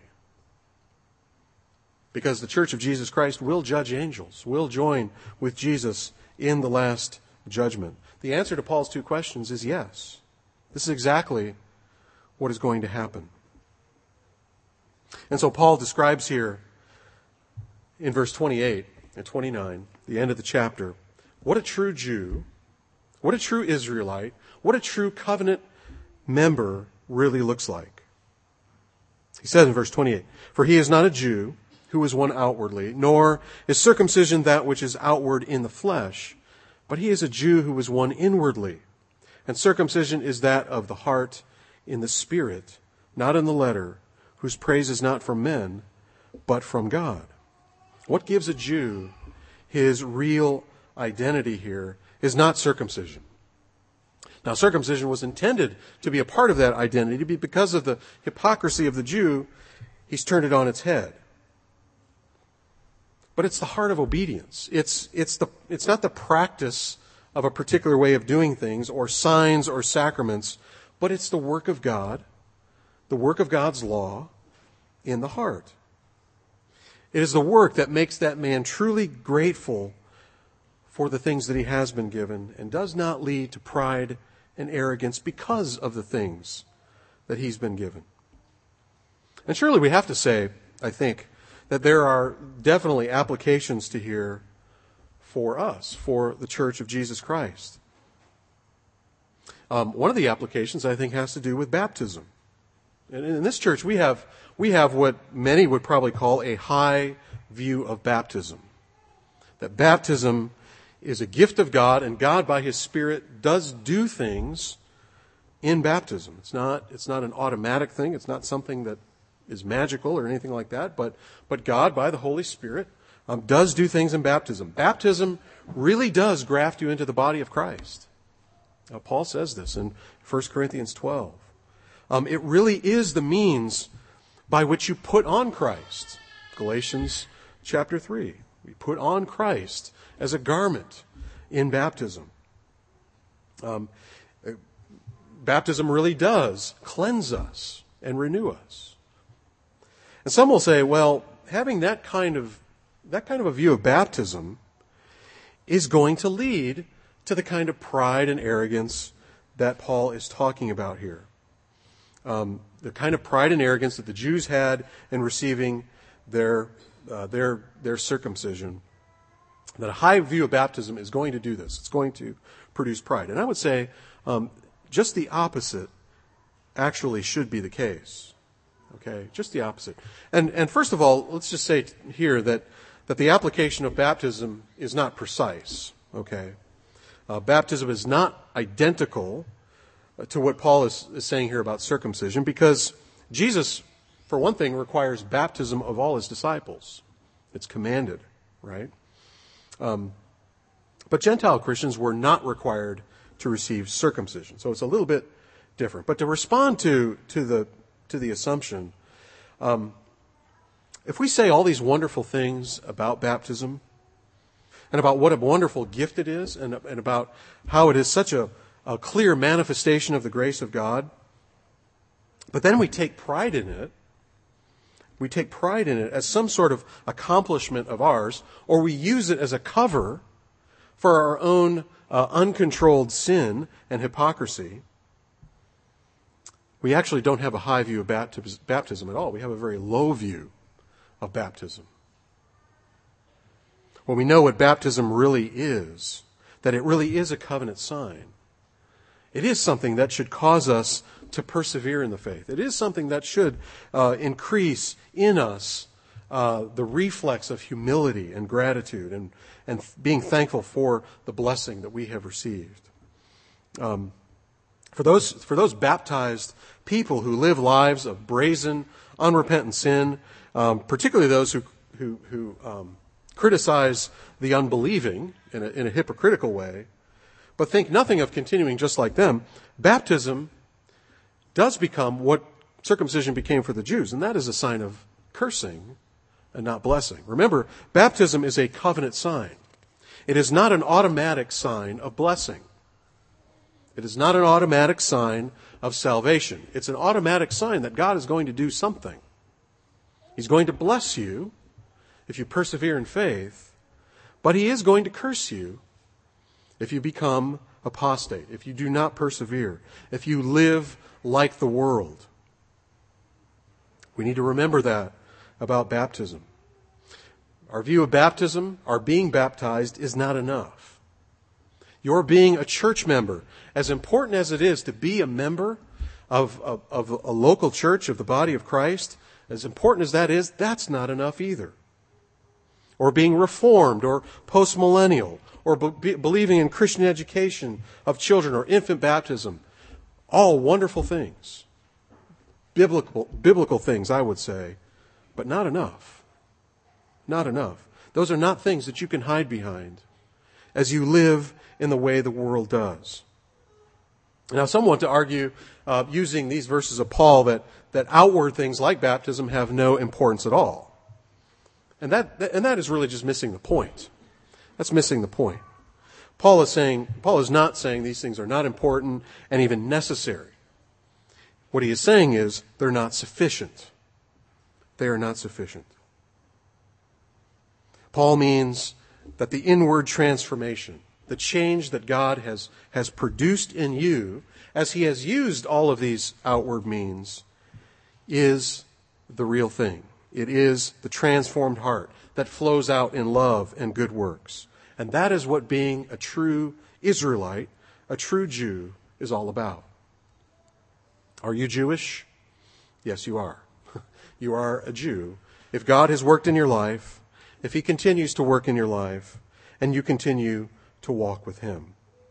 Because the Church of Jesus Christ will judge angels, will join with Jesus in the last judgment. The answer to Paul's two questions is yes. This is exactly what is going to happen. And so Paul describes here in verse twenty-eight and twenty-nine, the end of the chapter, what a true Jew, what a true Israelite, what a true covenant member really looks like. He says in verse twenty-eight, for he is not a Jew who is one outwardly, nor is circumcision that which is outward in the flesh, but he is a Jew who is one inwardly. And circumcision is that of the heart in the spirit, not in the letter, whose praise is not from men, but from God. What gives a Jew his real identity here is not circumcision. Now, circumcision was intended to be a part of that identity, but because of the hypocrisy of the Jew, he's turned it on its head. But it's the heart of obedience. It's, it's, the, it's not the practice of a particular way of doing things or signs or sacraments, but it's the work of God, the work of God's law in the heart. It is the work that makes that man truly grateful for the things that he has been given and does not lead to pride and arrogance because of the things that he's been given. And surely we have to say, I think, that there are definitely applications to here for us, for the Church of Jesus Christ. Um, one of the applications, I think, has to do with baptism. And in this church, we have we have what many would probably call a high view of baptism. That baptism is a gift of God, and God, by His Spirit, does do things in baptism. It's not it's not an automatic thing. It's not something that is magical or anything like that. But but God, by the Holy Spirit, um, does do things in baptism. Baptism really does graft you into the body of Christ. Now, Paul says this in First Corinthians twelve. Um, it really is the means by which you put on Christ. Galatians chapter three. We put on Christ as a garment in baptism. Um, baptism really does cleanse us and renew us. And some will say, well, having that kind of that kind of a view of baptism is going to lead to the kind of pride and arrogance that Paul is talking about here. Um, the kind of pride and arrogance that the Jews had in receiving their uh, their their circumcision. That a high view of baptism is going to do this. It's going to produce pride. And I would say um, just the opposite actually should be the case. Okay, just the opposite. And and first of all, let's just say here that that the application of baptism is not precise. Okay, uh, baptism is not identical to what Paul is, is saying here about circumcision, because Jesus, for one thing, requires baptism of all his disciples. It's commanded, right? Um, but Gentile Christians were not required to receive circumcision, so it's a little bit different. But to respond to to the to the assumption, um, if we say all these wonderful things about baptism and about what a wonderful gift it is, and, and about how it is such a a clear manifestation of the grace of God, but then we take pride in it, we take pride in it as some sort of accomplishment of ours, or we use it as a cover for our own uh, uncontrolled sin and hypocrisy, we actually don't have a high view of baptism at all. We have a very low view of baptism. When we know what baptism really is, that it really is a covenant sign, it is something that should cause us to persevere in the faith. It is something that should uh, increase in us uh, the reflex of humility and gratitude and, and being thankful for the blessing that we have received. Um, for those for those baptized people who live lives of brazen, unrepentant sin, um, particularly those who who, who um, criticize the unbelieving in a, in a hypocritical way, but think nothing of continuing just like them, baptism does become what circumcision became for the Jews, and that is a sign of cursing and not blessing. Remember, baptism is a covenant sign. It is not an automatic sign of blessing. It is not an automatic sign of salvation. It's an automatic sign that God is going to do something. He's going to bless you if you persevere in faith, but He is going to curse you if you become apostate, if you do not persevere, if you live like the world. We need to remember that about baptism. Our view of baptism, our being baptized, is not enough. Your being a church member, as important as it is to be a member of, of, of a local church of the body of Christ, as important as that is, that's not enough either. Or being reformed or postmillennial, or be, believing in Christian education of children or infant baptism. All wonderful things. Biblical, biblical things, I would say, but not enough. Not enough. Those are not things that you can hide behind as you live in the way the world does. Now, some want to argue, uh, using these verses of Paul, that, that outward things like baptism have no importance at all. And that, and that is really just missing the point. That's missing the point. Paul is saying, Paul is not saying these things are not important and even necessary. What he is saying is they're not sufficient. They are not sufficient. Paul means that the inward transformation, the change that God has, has produced in you as he has used all of these outward means, is the real thing. It is the transformed heart that flows out in love and good works. And that is what being a true Israelite, a true Jew, is all about. Are you Jewish? Yes, you are. You are a Jew. If God has worked in your life, if he continues to work in your life, and you continue to walk with him.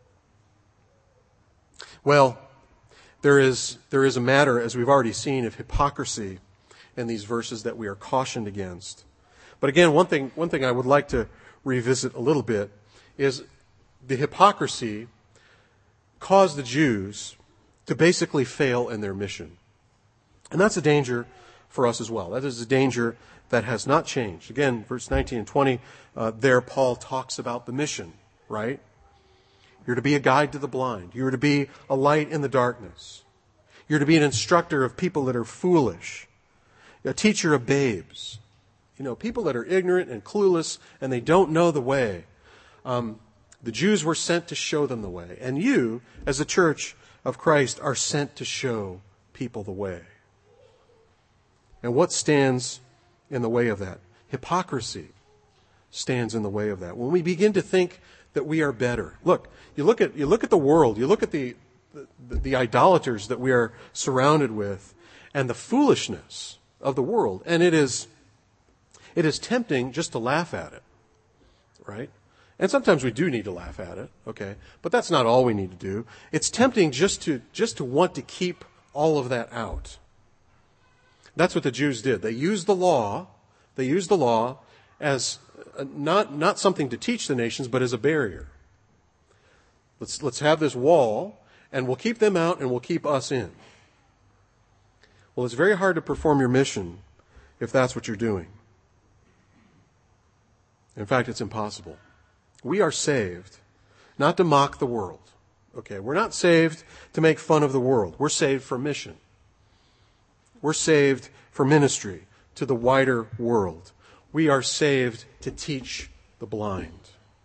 Well, there is, there is a matter, as we've already seen, of hypocrisy in these verses that we are cautioned against. But again, one thing, one thing I would like to revisit a little bit is the hypocrisy caused the Jews to basically fail in their mission. And that's a danger for us as well. That is a danger that has not changed. Again, verse nineteen and twenty, uh, there Paul talks about the mission, right? You're to be a guide to the blind. You're to be a light in the darkness. You're to be an instructor of people that are foolish, a teacher of babes. You know, people that are ignorant and clueless and they don't know the way. Um, the Jews were sent to show them the way. And you, as the church of Christ, are sent to show people the way. And what stands in the way of that? Hypocrisy stands in the way of that. When we begin to think that we are better. Look, you look at you look at the world, you look at the the, the idolaters that we are surrounded with, and the foolishness of the world, and it is it is tempting just to laugh at it, right? And sometimes we do need to laugh at it, okay? But that's not all we need to do. It's tempting just to just to want to keep all of that out. That's what the Jews did. They used the law, they used the law as not not something to teach the nations, but as a barrier. Let's let's have this wall, and we'll keep them out, and we'll keep us in. Well, it's very hard to perform your mission if that's what you're doing. In fact, it's impossible. We are saved not to mock the world. Okay, we're not saved to make fun of the world. We're saved for mission. We're saved for ministry to the wider world. We are saved to teach the blind.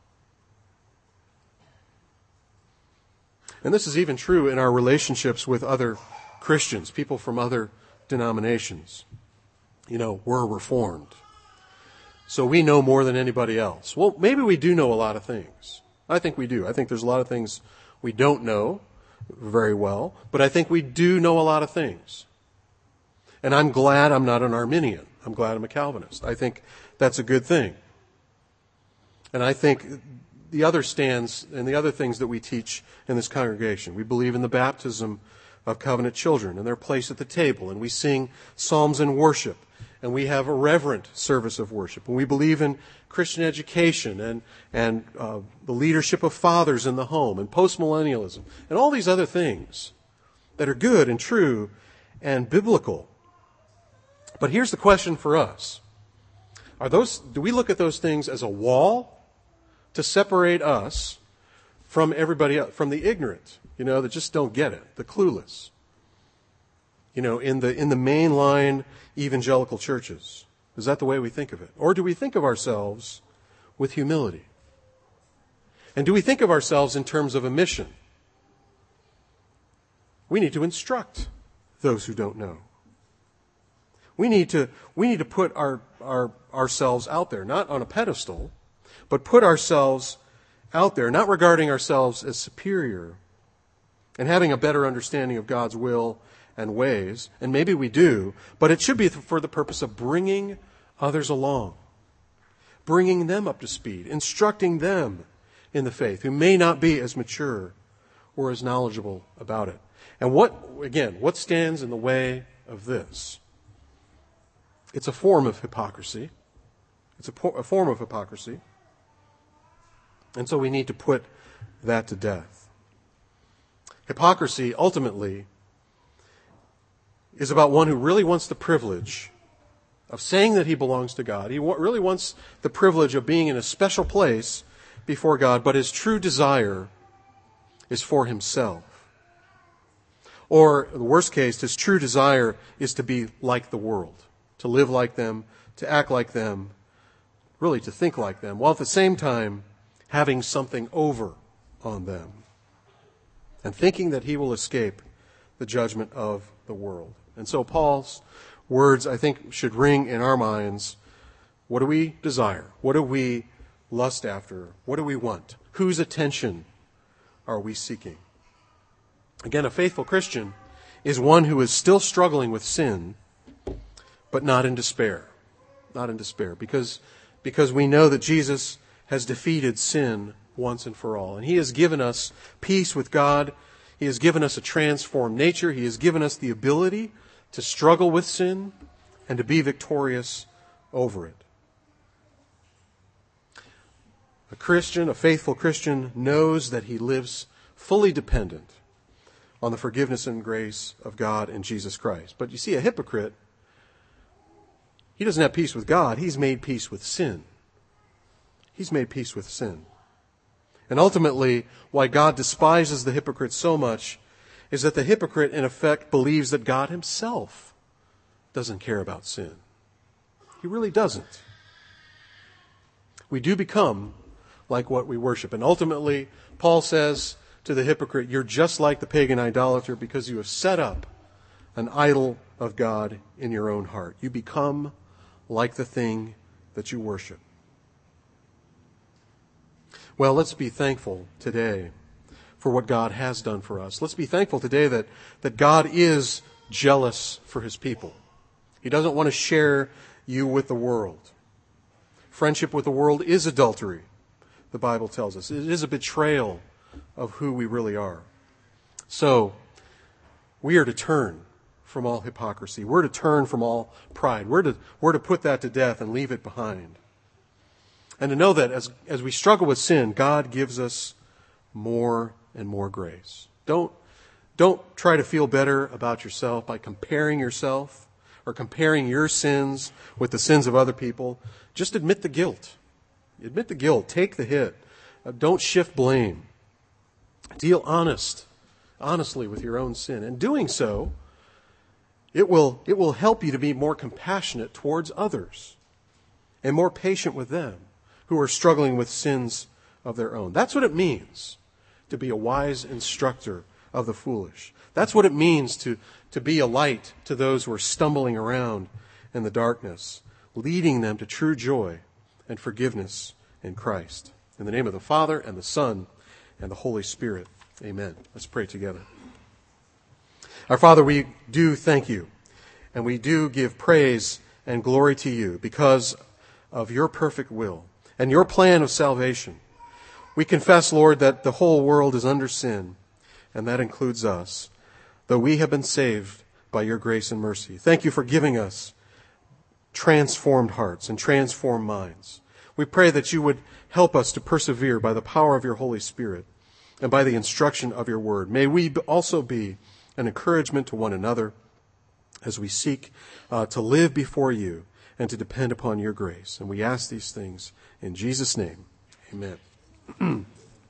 And this is even true in our relationships with other Christians, people from other denominations. You know, we're Reformed, so we know more than anybody else. Well, maybe we do know a lot of things. I think we do. I think there's a lot of things we don't know very well, but I think we do know a lot of things. And I'm glad I'm not an Arminian. I'm glad I'm a Calvinist. I think that's a good thing. And I think the other stands and the other things that we teach in this congregation. We believe in the baptism of covenant children and their place at the table. And we sing psalms in worship. And we have a reverent service of worship. And we believe in Christian education and, and uh, the leadership of fathers in the home and postmillennialism and all these other things that are good and true and biblical. But here's the question for us. Are those, do we look at those things as a wall to separate us from everybody else, from the ignorant, you know, that just don't get it, the clueless, you know, in the, in the mainline evangelical churches? Is that the way we think of it? Or do we think of ourselves with humility? And do we think of ourselves in terms of a mission? We need to instruct those who don't know. We need to we need to put our, our ourselves out there, not on a pedestal, but put ourselves out there, not regarding ourselves as superior and having a better understanding of God's will and ways, and maybe we do, but it should be for the purpose of bringing others along, bringing them up to speed, instructing them in the faith who may not be as mature or as knowledgeable about it. And what, again, what stands in the way of this? It's a form of hypocrisy. It's a, po- a form of hypocrisy. And so we need to put that to death. Hypocrisy, ultimately, is about one who really wants the privilege of saying that he belongs to God. He wa- really wants the privilege of being in a special place before God, but his true desire is for himself. Or, in the worst case, his true desire is to be like the world, to live like them, to act like them, really to think like them, while at the same time having something over on them and thinking that he will escape the judgment of the world. And so Paul's words, I think, should ring in our minds. What do we desire? What do we lust after? What do we want? Whose attention are we seeking? Again, a faithful Christian is one who is still struggling with sin, but not in despair. Not in despair, because, because we know that Jesus has defeated sin once and for all. And he has given us peace with God. He has given us a transformed nature. He has given us the ability to struggle with sin and to be victorious over it. A Christian, a faithful Christian, knows that he lives fully dependent on the forgiveness and grace of God in Jesus Christ. But you see, a hypocrite, he doesn't have peace with God. He's made peace with sin. He's made peace with sin. And ultimately, why God despises the hypocrite so much is that the hypocrite, in effect, believes that God himself doesn't care about sin. He really doesn't. We do become like what we worship. And ultimately, Paul says to the hypocrite, you're just like the pagan idolater because you have set up an idol of God in your own heart. You become like the thing that you worship. Well, let's be thankful today for what God has done for us. Let's be thankful today that, that God is jealous for his people. He doesn't want to share you with the world. Friendship with the world is adultery, the Bible tells us. It is a betrayal of who we really are. So, we are to turn from all hypocrisy. We're to turn from all pride. We're to, we're to put that to death and leave it behind. And to know that as, as we struggle with sin, God gives us more and more grace. Don't, don't try to feel better about yourself by comparing yourself or comparing your sins with the sins of other people. Just admit the guilt. Admit the guilt. Take the hit. Uh, don't shift blame. Deal honest, honestly with your own sin. And doing so, it will, it will help you to be more compassionate towards others and more patient with them who are struggling with sins of their own. That's what it means to be a wise instructor of the foolish. That's what it means to, to be a light to those who are stumbling around in the darkness, leading them to true joy and forgiveness in Christ. In the name of the Father, and the Son, and the Holy Spirit. Amen. Let's pray together. Our Father, we do thank you, and we do give praise and glory to you because of your perfect will and your plan of salvation. We confess, Lord, that the whole world is under sin, and that includes us, though we have been saved by your grace and mercy. Thank you for giving us transformed hearts and transformed minds. We pray that you would help us to persevere by the power of your Holy Spirit and by the instruction of your word. May we also be an encouragement to one another as we seek uh, to live before you and to depend upon your grace. And we ask these things in Jesus' name. Amen.